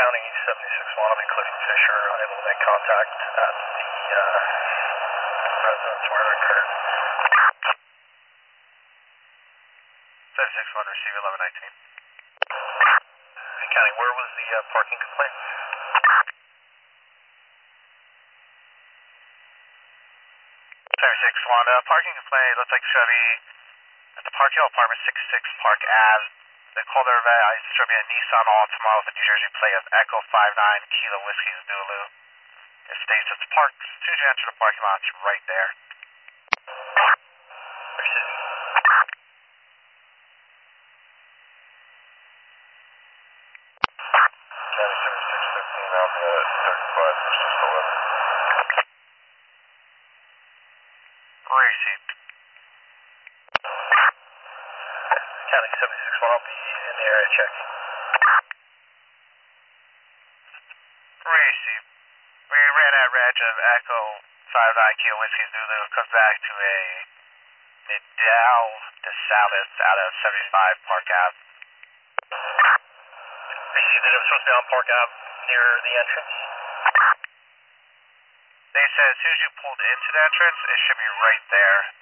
County 76 Wannabe Clifton Fisher, unable to make contact at the residence where it occurred. 76 1, receive 1119. County, where was the parking complaint? 76 1, parking complaint, looks like Chevy at the Park Hill Apartment 66 Park Ave. They called their Chevy a Nissan Altima with a New Jersey plate of Echo 59 Kilo Whiskey Zulu. It states it's parked as soon as you enter the parking lot, it's right there. Receiving. County 7615 out at 35 versus 11. Received. County 76 1, I'll be in the area checking. Received. We ran at reg of Echo 59 Kilo Whiskey Zulu. Comes back to a Nidal DeSalis out of 75 Park Ave. Received that it was supposed to be on Park Ave near the entrance. They said as soon as you pulled into the entrance, it should be right there.